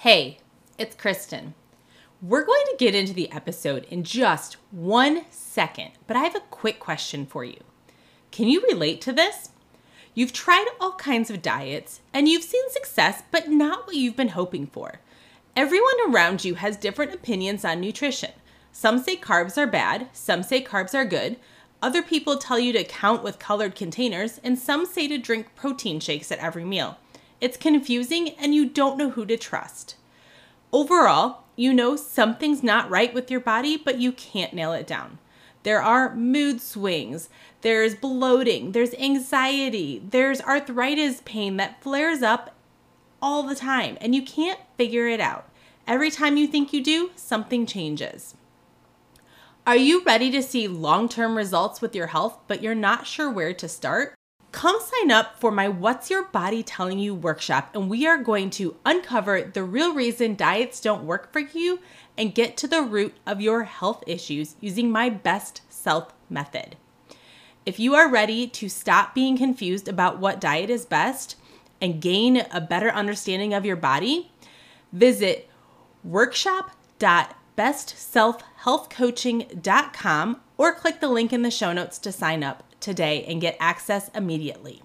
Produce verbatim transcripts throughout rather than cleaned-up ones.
Hey, it's Kristen. We're going to get into the episode in just one second, but I have a quick question for you. Can you relate to this? You've tried all kinds of diets and you've seen success, but not what you've been hoping for. Everyone around you has different opinions on nutrition. Some say carbs are bad, some say carbs are good. Other people tell you to count with colored containers, and some say to drink protein shakes at every meal. It's confusing and you don't know who to trust. Overall, you know something's not right with your body, but you can't nail it down. There are mood swings, there's bloating, there's anxiety, there's arthritis pain that flares up all the time, and you can't figure it out. Every time you think you do, something changes. Are you ready to see long-term results with your health, but you're not sure where to start? Come sign up for my What's Your Body Telling You workshop, and we are going to uncover the real reason diets don't work for you and get to the root of your health issues using my best self method. If you are ready to stop being confused about what diet is best and gain a better understanding of your body, visit workshop dot best self health coaching dot com or click the link in the show notes to sign up today and get access immediately.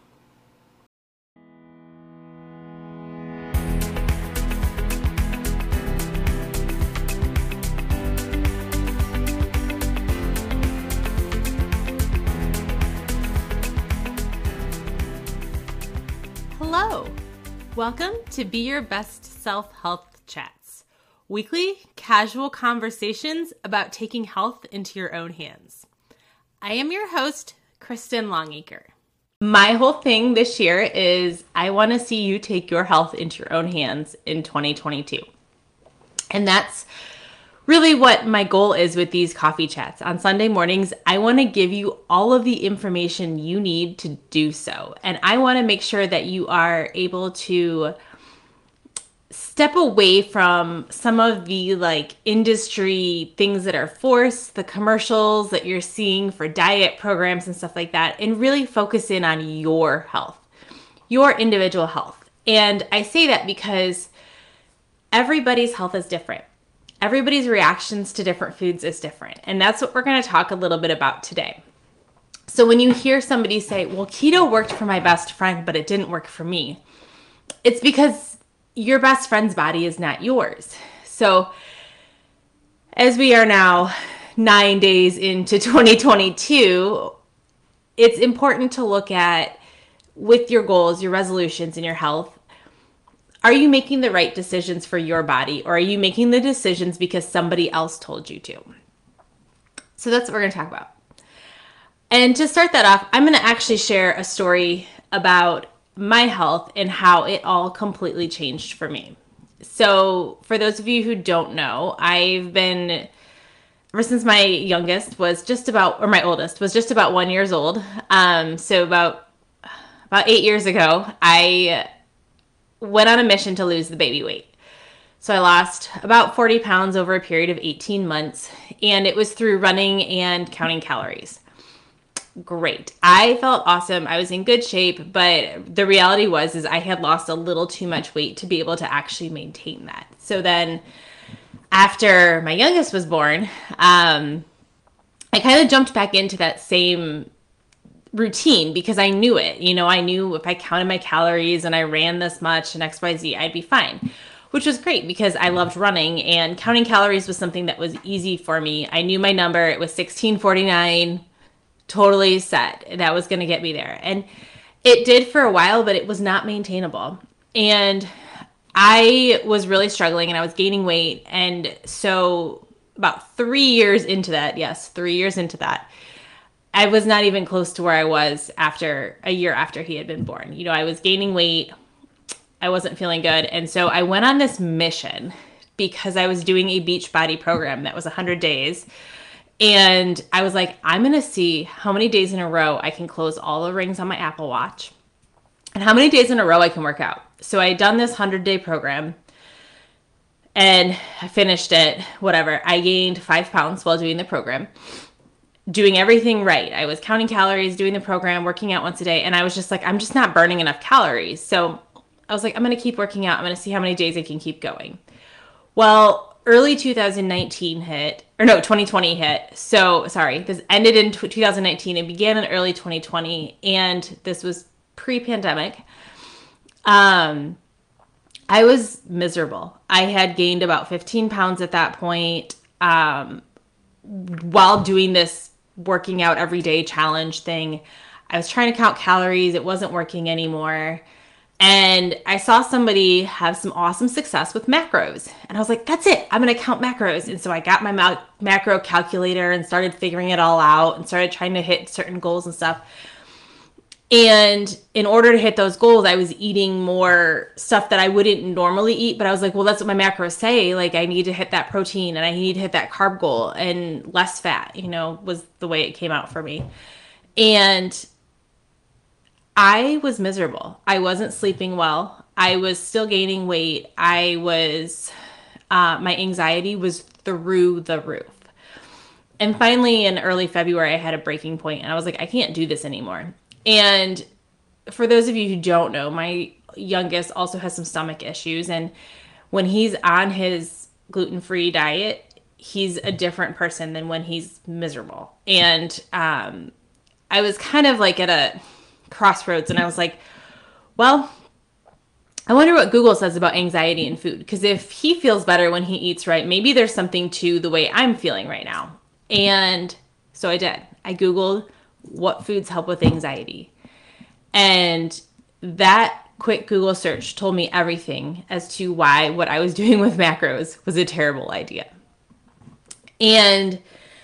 Hello, welcome to Be Your Best Self Health Chats, weekly casual conversations about taking health into your own hands. I am your host, Kristen Longacre. My whole thing this year is I want to see you take your health into your own hands in twenty twenty-two. And that's really what my goal is with these coffee chats. On Sunday mornings, I want to give you all of the information you need to do so. And I want to make sure that you are able to step away from some of the like industry things that are forced, the commercials that you're seeing for diet programs and stuff like that, and really focus in on your health, your individual health. And I say that because everybody's health is different. Everybody's reactions to different foods is different. And that's what we're going to talk a little bit about today. So when you hear somebody say, well, keto worked for my best friend, but it didn't work for me, it's because your best friend's body is not yours. So as we are now nine days into twenty twenty-two, it's important to look at, with your goals, your resolutions, and your health, are you making the right decisions for your body, or are you making the decisions because somebody else told you to? So that's what we're going to talk about. And to start that off, I'm going to actually share a story about my health and how it all completely changed for me. So for those of you who don't know, I've been, ever since my youngest was just about, or my oldest was just about one years old. Um, so about, about eight years ago, I went on a mission to lose the baby weight. So I lost about forty pounds over a period of eighteen months, and it was through running and counting calories. Great. I felt awesome. I was in good shape, but the reality was is I had lost a little too much weight to be able to actually maintain that. So then after my youngest was born, um, I kind of jumped back into that same routine because I knew it. You know, I knew if I counted my calories and I ran this much and X Y Z, I'd be fine, which was great because I loved running, and counting calories was something that was easy for me. I knew my number. It was sixteen forty-nine. Totally set. That was going to get me there. And it did for a while, but it was not maintainable. And I was really struggling and I was gaining weight. And so about three years into that, yes, three years into that, I was not even close to where I was after a year after he had been born. You know, I was gaining weight. I wasn't feeling good. And so I went on this mission because I was doing a Beachbody program that was one hundred days. And I was like, I'm going to see how many days in a row I can close all the rings on my Apple Watch and how many days in a row I can work out. So I had done this hundred-day program and I finished it, whatever. I gained five pounds while doing the program, doing everything right. I was counting calories, doing the program, working out once a day. And I was just like, I'm just not burning enough calories. So I was like, I'm going to keep working out. I'm going to see how many days I can keep going. Well, early two thousand nineteen hit, or no, twenty twenty hit. So, sorry, this ended in two thousand nineteen and began in early twenty twenty, and this was pre-pandemic. Um, I was miserable. I had gained about fifteen pounds at that point, um, while doing this working out every day challenge thing. I was trying to count calories. It wasn't working anymore. And I saw somebody have some awesome success with macros. And I was like, that's it. I'm going to count macros. And so I got my ma- macro calculator and started figuring it all out and started trying to hit certain goals and stuff. And in order to hit those goals, I was eating more stuff that I wouldn't normally eat. But I was like, well, that's what my macros say. Like, I need to hit that protein and I need to hit that carb goal, and less fat, you know, was the way it came out for me. And I was miserable. I wasn't sleeping well. I was still gaining weight. I was, uh, my anxiety was through the roof. And finally, in early February, I had a breaking point, and I was like, I can't do this anymore. And for those of you who don't know, my youngest also has some stomach issues. And when he's on his gluten-free diet, he's a different person than when he's miserable. And um, I was kind of like at a crossroads, and I was like, well, I wonder what Google says about anxiety and food, because if he feels better when he eats right, maybe there's something to the way I'm feeling right now. And so I did. I Googled what foods help with anxiety, and that quick Google search told me everything as to why what I was doing with macros was a terrible idea. And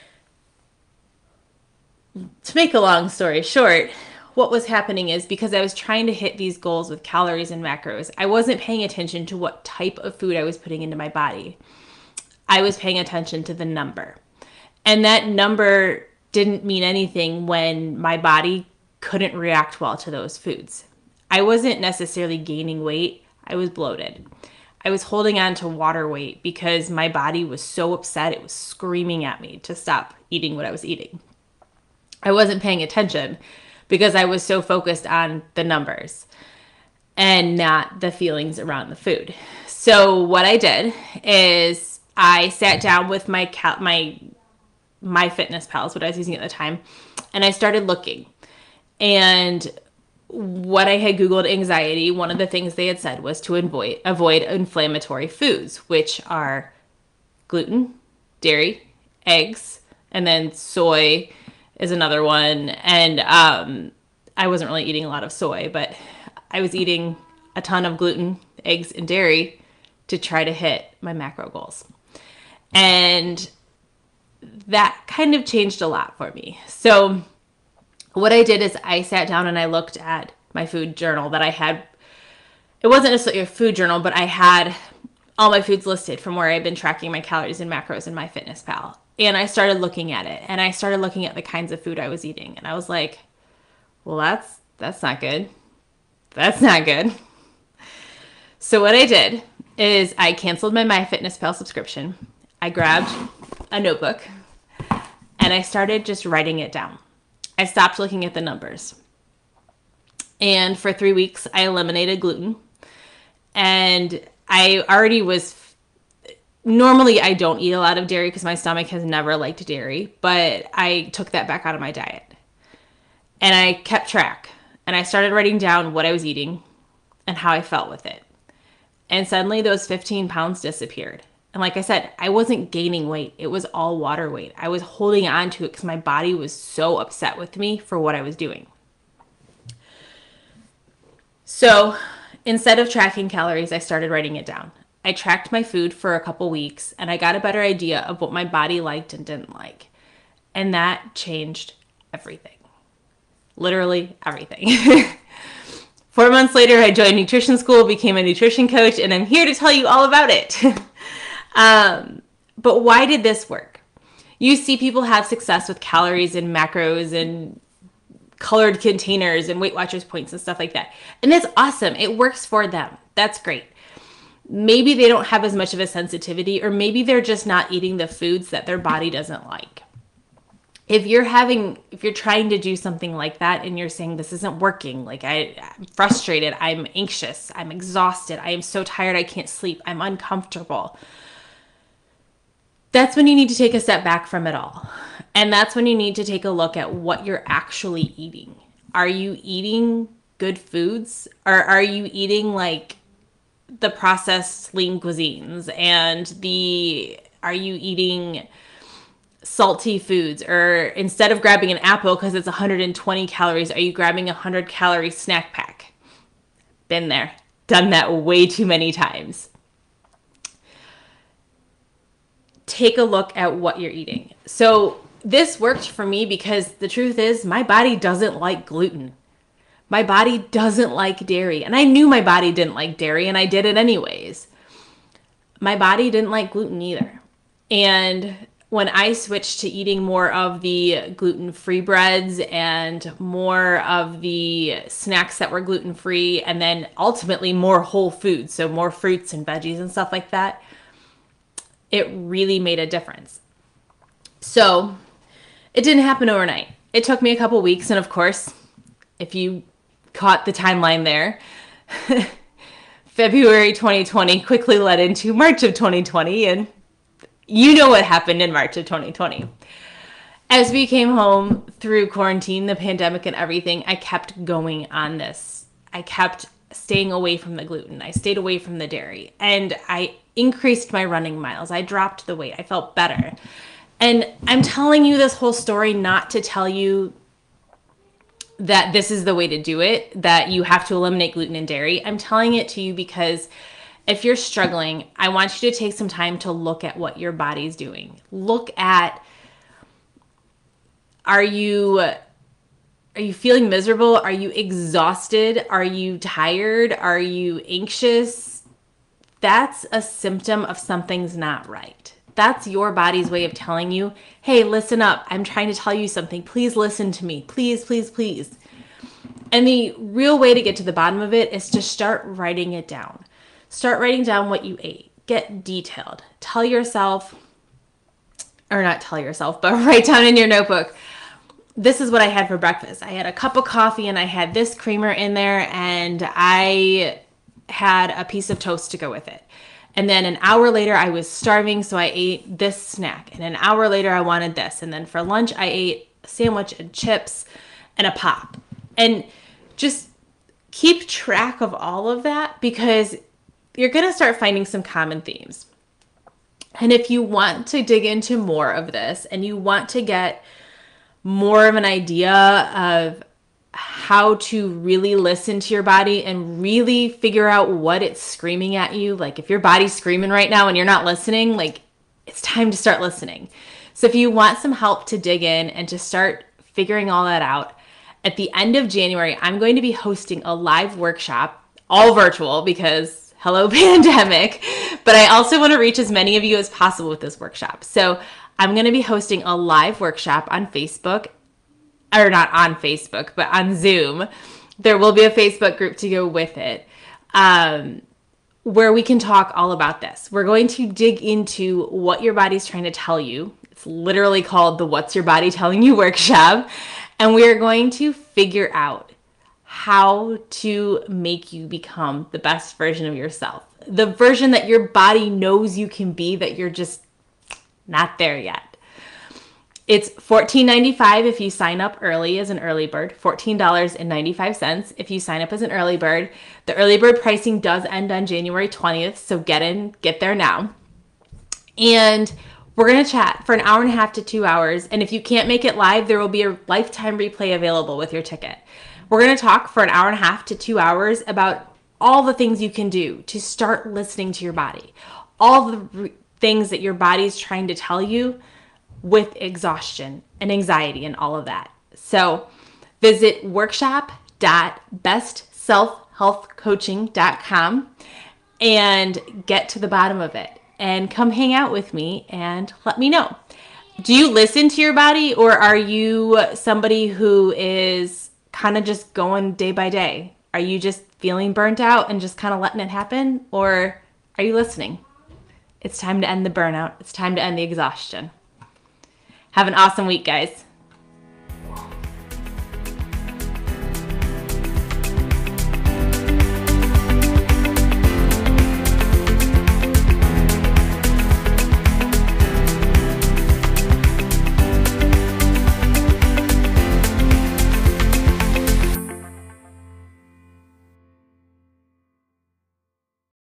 to make a long story short, what was happening is, because I was trying to hit these goals with calories and macros, I wasn't paying attention to what type of food I was putting into my body. I was paying attention to the number. And that number didn't mean anything when my body couldn't react well to those foods. I wasn't necessarily gaining weight. I was bloated. I was holding on to water weight because my body was so upset. It was screaming at me to stop eating what I was eating. I wasn't paying attention because I was so focused on the numbers and not the feelings around the food. So what I did is I sat down with my cal- my MyFitnessPal, what I was using at the time, and I started looking. And what I had Googled anxiety, one of the things they had said was to avoid avoid inflammatory foods, which are gluten, dairy, eggs, and then soy is another one. And um, I wasn't really eating a lot of soy, but I was eating a ton of gluten, eggs, and dairy to try to hit my macro goals. And that kind of changed a lot for me. So what I did is I sat down and I looked at my food journal that I had. It wasn't necessarily a food journal, but I had all my foods listed from where I've been tracking my calories and macros in MyFitnessPal. And I started looking at it, and I started looking at the kinds of food I was eating. And I was like, well, that's, that's not good. That's not good. So what I did is I canceled my MyFitnessPal subscription. I grabbed a notebook and I started just writing it down. I stopped looking at the numbers. And for three weeks, I eliminated gluten. And I already was, normally I don't eat a lot of dairy because my stomach has never liked dairy, but I took that back out of my diet. And I kept track. And I started writing down what I was eating and how I felt with it. And suddenly those fifteen pounds disappeared. And like I said, I wasn't gaining weight. It was all water weight. I was holding on to it because my body was so upset with me for what I was doing. So instead of tracking calories, I started writing it down. I tracked my food for a couple weeks, and I got a better idea of what my body liked and didn't like. And that changed everything. Literally everything. Four months later, I joined nutrition school, became a nutrition coach, and I'm here to tell you all about it. Um, but why did this work? You see people have success with calories and macros and colored containers and Weight Watchers points and stuff like that. And that's awesome. It works for them. That's great. Maybe they don't have as much of a sensitivity, or maybe they're just not eating the foods that their body doesn't like. If you're having, if you're trying to do something like that and you're saying this isn't working, like I, I'm frustrated, I'm anxious, I'm exhausted, I am so tired, I can't sleep, I'm uncomfortable. that's when you need to take a step back from it all. And that's when you need to take a look at what you're actually eating. Are you eating good foods? Or are you eating like the processed lean cuisines and the, are you eating salty foods? Or instead of grabbing an apple because it's one hundred twenty calories, are you grabbing a one hundred calorie snack pack? Been there, done that way too many times. Take a look at what you're eating. So this worked for me because the truth is my body doesn't like gluten. My body doesn't like dairy. And I knew my body didn't like dairy and I did it anyways. My body didn't like gluten either. And when I switched to eating more of the gluten-free breads and more of the snacks that were gluten-free, and then ultimately more whole foods, so more fruits and veggies and stuff like that, it really made a difference. So it didn't happen overnight. It took me a couple weeks. And of course, if you caught the timeline there, February twenty twenty quickly led into March of twenty twenty. And you know what happened in March of twenty twenty. As we came home through quarantine, the pandemic and everything, I kept going on this. I kept staying away from the gluten. I stayed away from the dairy. And I increased my running miles. I dropped the weight. I felt better. And I'm telling you this whole story not to tell you that this is the way to do it, that you have to eliminate gluten and dairy. I'm telling it to you because if you're struggling, I want you to take some time to look at what your body's doing. Look at, are you, are you feeling miserable? Are you exhausted? Are you tired? Are you anxious? That's a symptom of something's not right. That's your body's way of telling you, hey, listen up. I'm trying to tell you something. Please listen to me. Please, please, please. And the real way to get to the bottom of it is to start writing it down. Start writing down what you ate. Get detailed. Tell yourself, or not tell yourself, but write down in your notebook, this is what I had for breakfast. I had a cup of coffee and I had this creamer in there and I had a piece of toast to go with it. And then an hour later, I was starving, so I ate this snack. And an hour later, I wanted this. And then for lunch, I ate a sandwich and chips and a pop. And just keep track of all of that because you're going to start finding some common themes. And if you want to dig into more of this and you want to get more of an idea of how to really listen to your body and really figure out what it's screaming at you. Like if your body's screaming right now and you're not listening, like it's time to start listening. So if you want some help to dig in and to start figuring all that out, at the end of January, I'm going to be hosting a live workshop, all virtual because hello pandemic, but I also want to reach as many of you as possible with this workshop. So I'm going to be hosting a live workshop on Facebook, or not on Facebook, but on Zoom. There will be a Facebook group to go with it, um, where we can talk all about this. We're going to dig into what your body's trying to tell you. It's literally called the What's Your Body Telling You workshop. And we are going to figure out how to make you become the best version of yourself. The version that your body knows you can be, that you're just not there yet. It's fourteen ninety-five if you sign up early as an early bird, fourteen ninety-five if you sign up as an early bird. The early bird pricing does end on January twentieth, so get in, get there now. And we're going to chat for an hour and a half to two hours. And if you can't make it live, there will be a lifetime replay available with your ticket. We're going to talk for an hour and a half to two hours about all the things you can do to start listening to your body, all the re- things that your body's trying to tell you with exhaustion and anxiety and all of that. So visit workshop dot best self health coaching dot com and get to the bottom of it and come hang out with me and let me know. Do you listen to your body, or are you somebody who is kind of just going day by day? Are you just feeling burnt out and just kind of letting it happen, or are you listening? It's time to end the burnout. It's time to end the exhaustion. Have an awesome week, guys.